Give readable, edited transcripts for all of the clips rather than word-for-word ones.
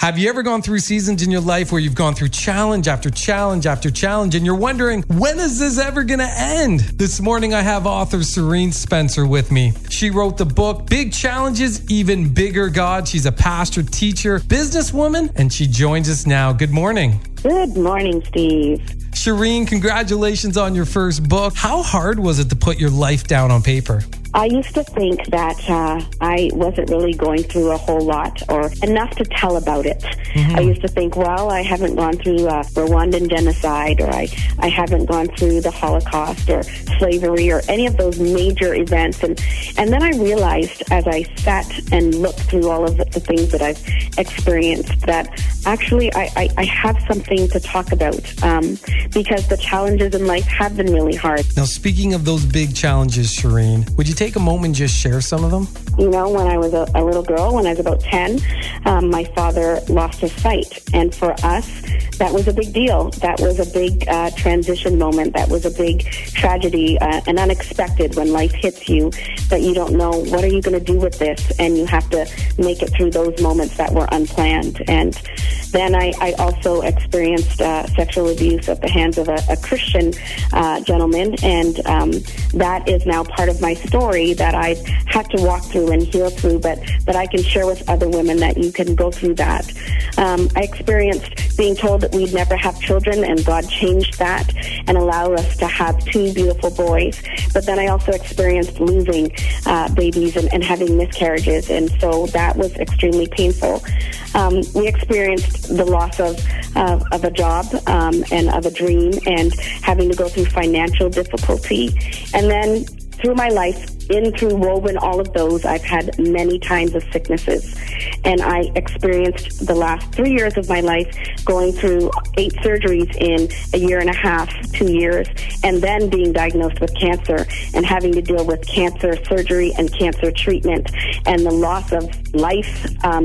Have you ever gone through seasons in your life where you've gone through challenge after challenge after challenge and you're wondering, when is this ever going to end? This morning I have author Shereen Spencer with me. She wrote the book, Big Challenges, Even Bigger God. She's a pastor, teacher, businesswoman, and she joins us now. Good morning. Good morning, Steve. Shereen, congratulations on your first book. How hard was it to put your life down on paper? I used to think that I wasn't really going through a whole lot or enough to tell about it. I used to think, well, I haven't gone through Rwandan genocide, or I haven't gone through the Holocaust or slavery or any of those major events. And then I realized as I sat and looked through all of the things that I've experienced that actually I have something to talk about because the challenges in life have been really hard. Now, speaking of those big challenges, Shereen, would you take a moment and just share some of them? You know, when I was a little girl, when I was about 10, my father lost his sight. And for us, that was a big deal. That was a big transition moment. That was a big tragedy and unexpected when life hits you that you don't know, what are you going to do with this? And you have to make it through those moments that were unplanned. And then I also experienced sexual abuse at the hands of a Christian gentleman. And that is now part of my story that I've had to walk through and heal through, but that I can share with other women that you can go through that. I experienced being told that we'd never have children, and God changed that and allowed us to have 2 beautiful boys. But then I also experienced losing babies and having miscarriages, and so that was extremely painful. We experienced the loss of a job and of a dream, and having to go through financial difficulty. And then through my life, through woven all of those, I've had many times of sicknesses. And I experienced the last 3 years of my life going through 8 surgeries in a year and a half, 2 years, and then being diagnosed with cancer and having to deal with cancer surgery and cancer treatment and the loss of life,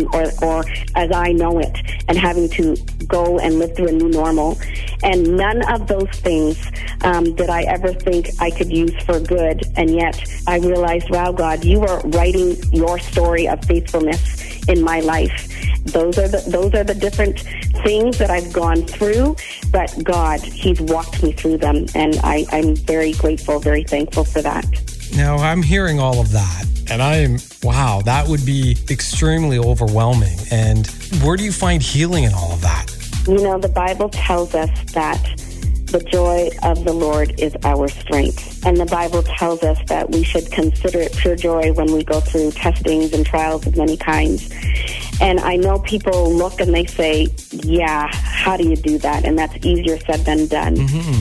or as I know it, and having to go and live through a new normal. And none of those things did I ever think I could use for good. And yet I realized, wow, God, you are writing your story of faithfulness in my life. Those are the different things that I've gone through, but God, He's walked me through them, and I'm very grateful, very thankful for that. Now, I'm hearing all of that, and wow, that would be extremely overwhelming. And where do you find healing in all of that? You know, the Bible tells us that the joy of the Lord is our strength. And the Bible tells us that we should consider it pure joy when we go through testings and trials of many kinds. And I know people look and they say, yeah, how do you do that? And that's easier said than done.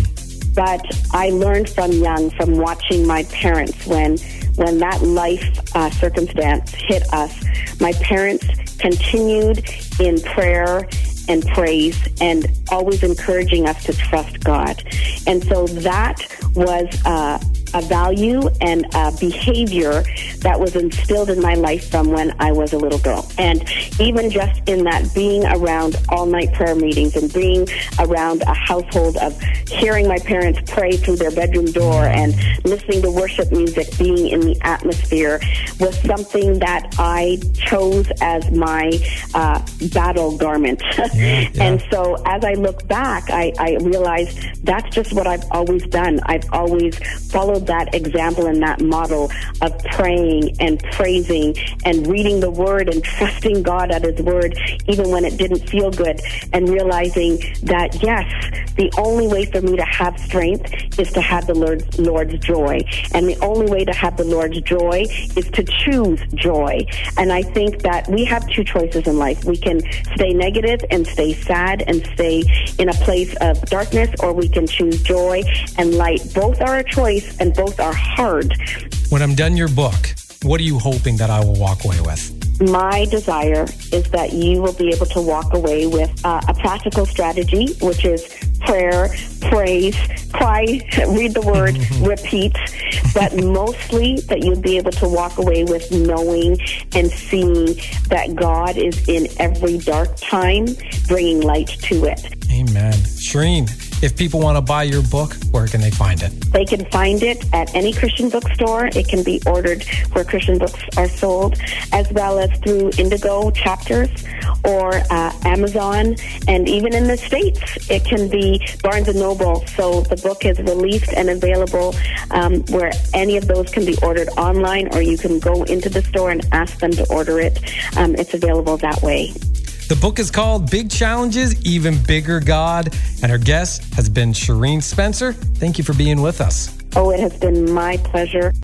But I learned from watching my parents when that life circumstance hit us. My parents continued in prayer and praise and always encouraging us to trust God. And so that was a value and a behavior that was instilled in my life from when I was a little girl. And even just in that, being around all-night prayer meetings and being around a household of hearing my parents pray through their bedroom door and listening to worship music, being in the atmosphere, was something that I chose as my battle garment. And so as I look back, I realized that's just what I've always done. I've always followed that example and that model of praying and praising and reading the Word and trusting God at His Word even when it didn't feel good, and realizing that, yes, the only way for me to have strength is to have the Lord's joy. And the only way to have the Lord's joy is to choose joy. And I think that we have 2 choices in life. We can stay negative and stay sad and stay in a place of darkness, or we can choose joy and light. Both are a choice and both are hard. When I'm done your book, what are you hoping that I will walk away with? My desire is that you will be able to walk away with a practical strategy, which is prayer, praise, cry, read the Word, repeat, but mostly that you'll be able to walk away with knowing and seeing that God is in every dark time, bringing light to it. Amen. Shereen, If people want to buy your book, where can they find it? They can find it at any Christian bookstore. It can be ordered where Christian books are sold, as well as through Indigo chapters or Amazon, and even in the States, it can be Barnes & Noble. So the book is released and available where any of those can be ordered online, or you can go into the store and ask them to order it. It's available that way. The book is called Big Challenges, Even Bigger God, and our guest has been Shereen Spencer. Thank you for being with us. Oh, it has been my pleasure.